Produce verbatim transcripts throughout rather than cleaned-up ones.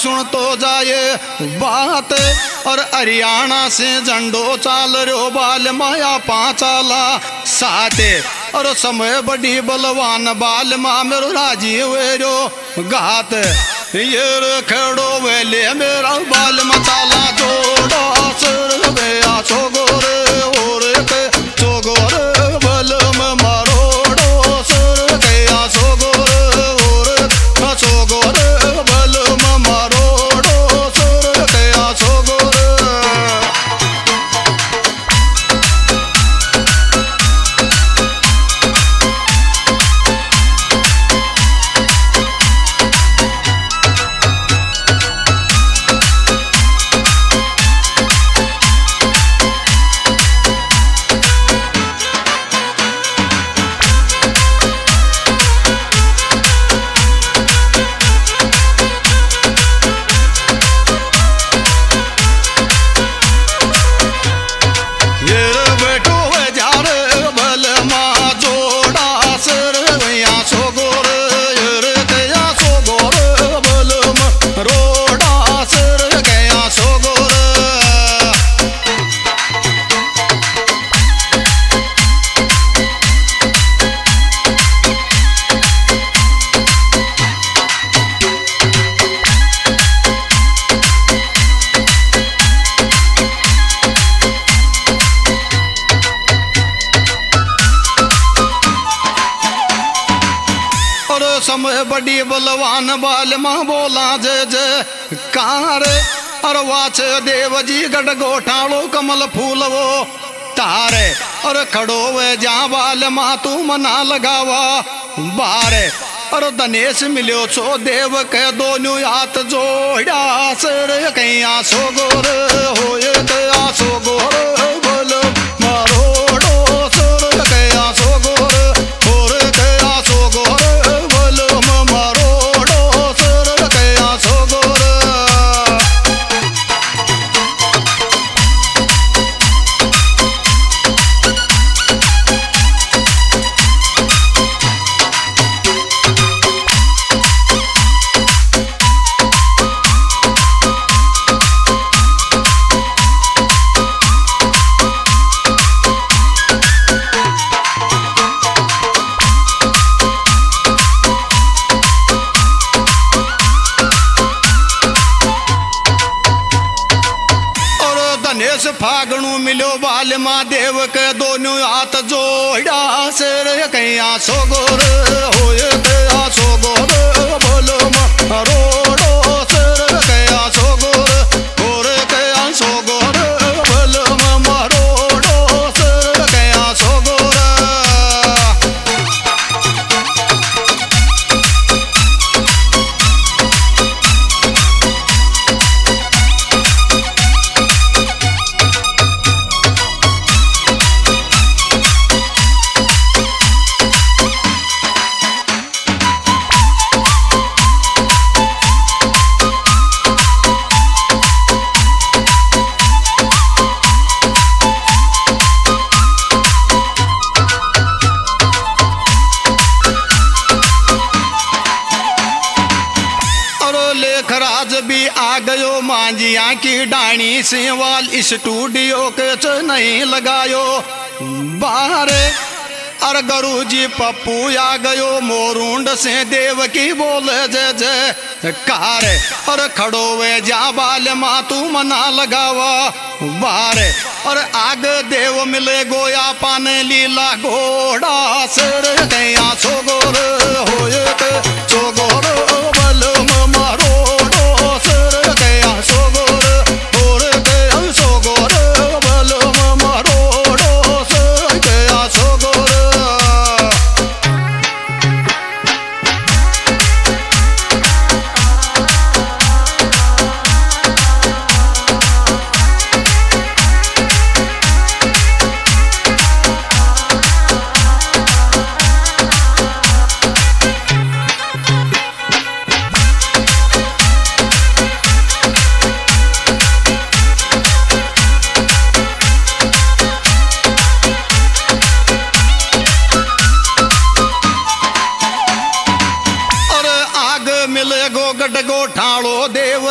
सुन तो जाए बात। और हरियाणा से झंडो चाल रो बाल माया पांचाला साथे। और समय बड़ी बलवान बाल मा मेरो राजी वेरो घात। ये खेड़ो वेले मेरा बाल मचाला जोड़ा सर गया छोगोरे और के छोगोरे बलम मारोड़ो सर गया छोगोरे और छोगोरे बलम मारोड़ो सर गया छोगोरे। समय बड़ी बलवान बाल मां बोला जय जय कार। और वाच देव जी गढ़ गोठाड़ो कमल फूल वो तारे। और खड़ो वे जा बाल मां तू मना लगावा बारे। और दनेश मिलो छो देव के दोनों हाथ जोड़ा सर कहीं सो गोर होए कया सो गोर बोल मारोड़ो सर कया सो गोर और कया सो गोर फागणु मिलो बाल महादेव के दोनों हाथ जोड़ा सिर कहीं सो गोर होए कया सो गोर बोलो मारोड़ो सिर कया सो गोर और कया सो गोर बोलो मारोड़ो सिर कया सो गोर। लेखराज भी आ गयो मांझिया की डाणी सेवाल स्टूडियो के च नहीं लगायो बाहर। और गुरु जी पप्पू आ गयो मोरुंड से देव की बोल जय जय कार। और खड़ो वे जा बाल मा तू मना लगावा बाहर। और आग देव मिले गोया पाने लीला घोड़ा सिर कया सो गोर होए सो गोर बल मारोड़ो सिर कया सो गोर और कया सो गोर बल मारोड़ो सिर कया सो गोर।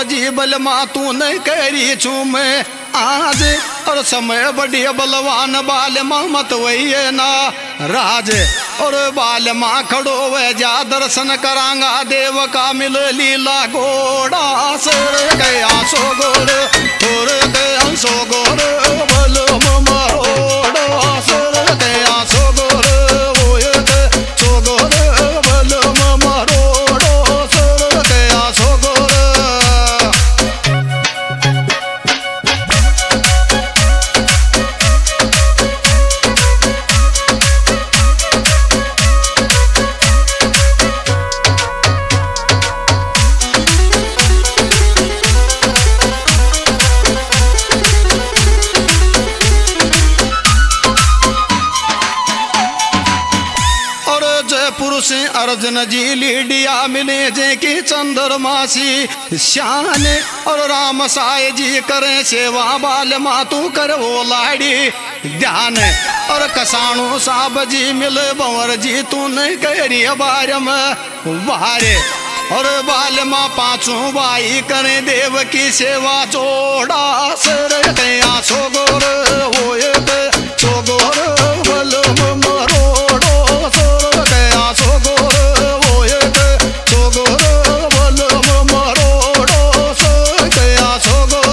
जी बलमा तू न करी छू मैं आज और समय बड़ी बलवान बाल माँ मत वही ना राज और बाल माँ खड़ो वे जा दर्शन करांगा देव का मिल लीला घोड़ा सर गया सो गोर और गया सो गोर बल मरोड़ा सर गया सो गोर होए सो गोर बल मरोड़ा सर गया सो गोर। पुरुष अर्जुन जी लीडिया मिले जे की चंद्रमासी श्यान और राम साय जी करे सेवा बाल मातू कर वो लाड़ी ध्यान और कसाणु साब जी मिल बंवर जी तू नहीं करी बार में बारे और बाल माँ पांचू बाई करे देव की सेवा चोड़ा सर गया सो गोर होए सो गोर बल मरोड़ो सर गया सो गोर होए सो गोर बल मरोड़ो सर गया सो गोर।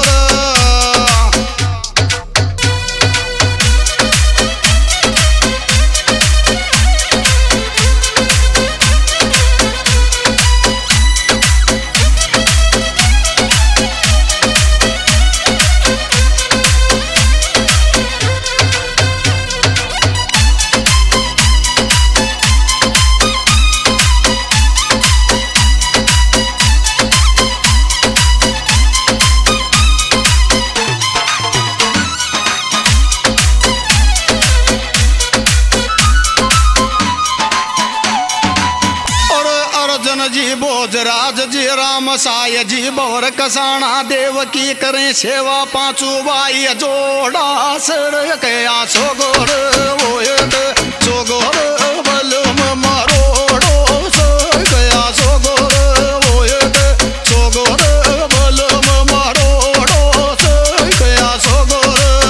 जी भोजराज जी राम साय जी बवर कसाणा देव की करें सेवा पांचू बाई जोड़ा सर गया सो गोर होए सो गोर बल मरोड़ो सर गया सो गोर होए सो गोर बल मरोड़ो सर गया सो गोर।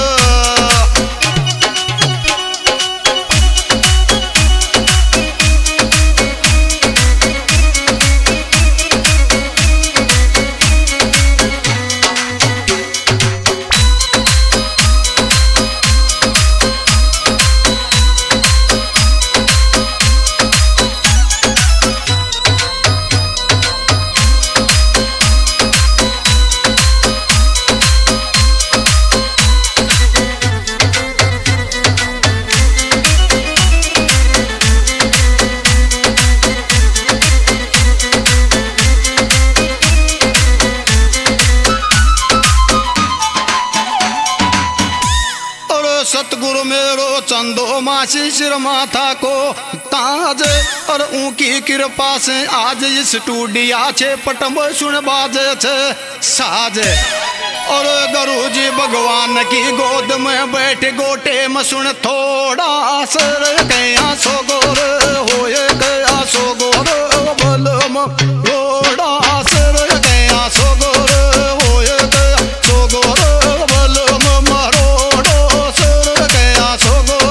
सतगुरु मेरो चंदो मासी सिर माथा को ताज और उनकी कृपा से आज इस टूडिया छे पटम सुन बाज छे साज और गुरु जी भगवान की गोद में बैठ गोटे में सुन थोड़ा सर गया सो गोर होए गया सो गोर बल घोड़ा सर गया सो गोर होए गया सो गोर बल मरोड़ो सर गया सो गोर।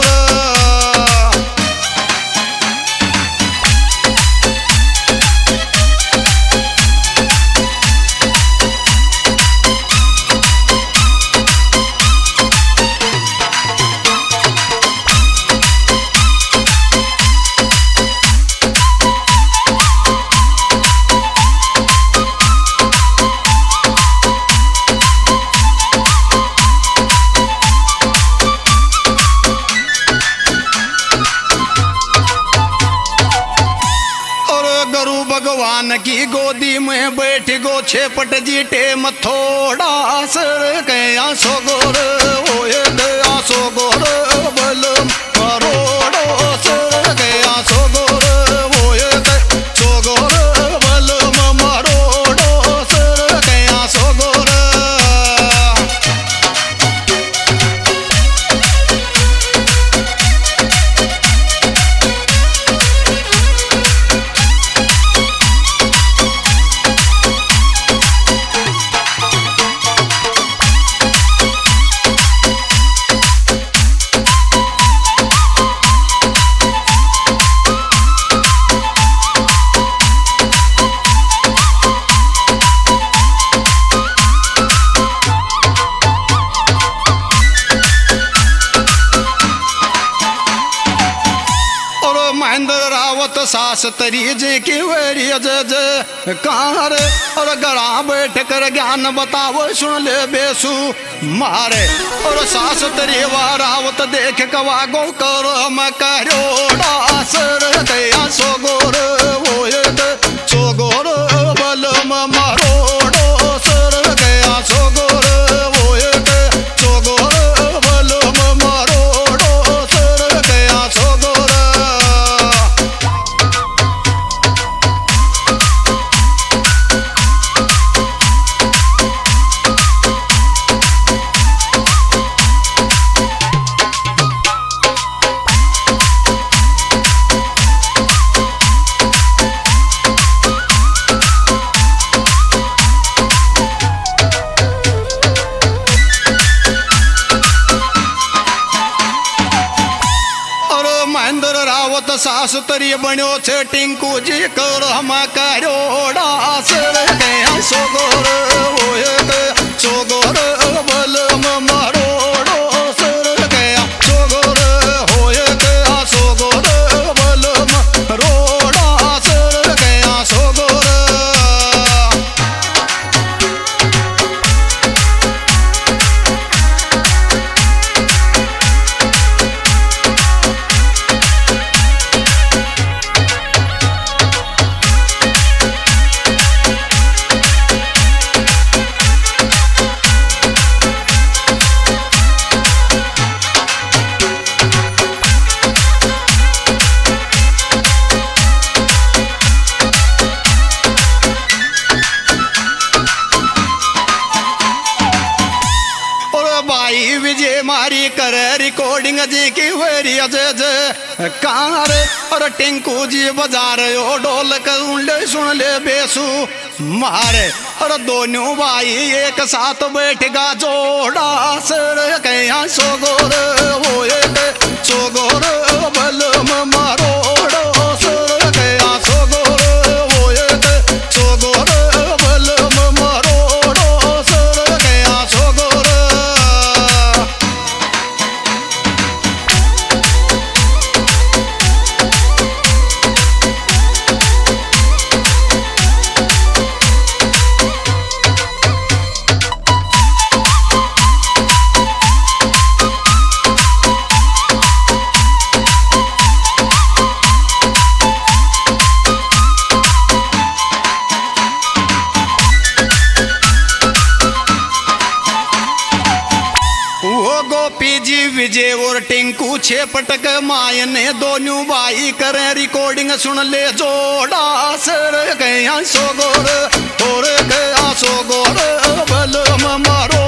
भगवान की गोदी में बैठ गो छेपट जी टेम थोड़ा सर गया सो गोर होए गया सो गोर बल मरोड़ो सर गया सो गोर होए सो गोर बल मरोड़ो सर गया सो गोर। सास तरी जे की वेरी जे कार और गड़ा बैठ कर ज्ञान बताओ सुन ले बेसु मारे और सास तरी वारावत देख कवा गो करो मैं करोड़ा सर गया सो गोर वो सो गोर बल मरोड़ो सर गया सो गोर वो सो गोर बल मरोड़ो सर गया सो गोर। महेंद्र रावत सास तरी बनो छे टिंकू जी कर हम करोड़ा सर गया सो गोर वो सो गोर बल मरोड़ो सर गया सो गोर हो गया सो गोर बल मरोड़ा सर गया सो गोर। भाई विजय मारी करे रिकॉर्डिंग जी की वेरी अजय जय कार और टिंकू जी बजा रहे हो ढोल कर उंडे सुन ले बेसु मारे और दोनों भाई एक साथ बैठेगा जोड़ा सर कहीं सो गोर वो सो गोर बल मरोड़ो सर गया सो गोर वो सो गोर बल मरोड़ो सर गया सो गोर। गोपी जी विजय और टिंकू छे पटक माय ने दोनों भाई करें रिकॉर्डिंग सुन ले जोड़ा सर गया सो गोर और गया सो गोर बल मारो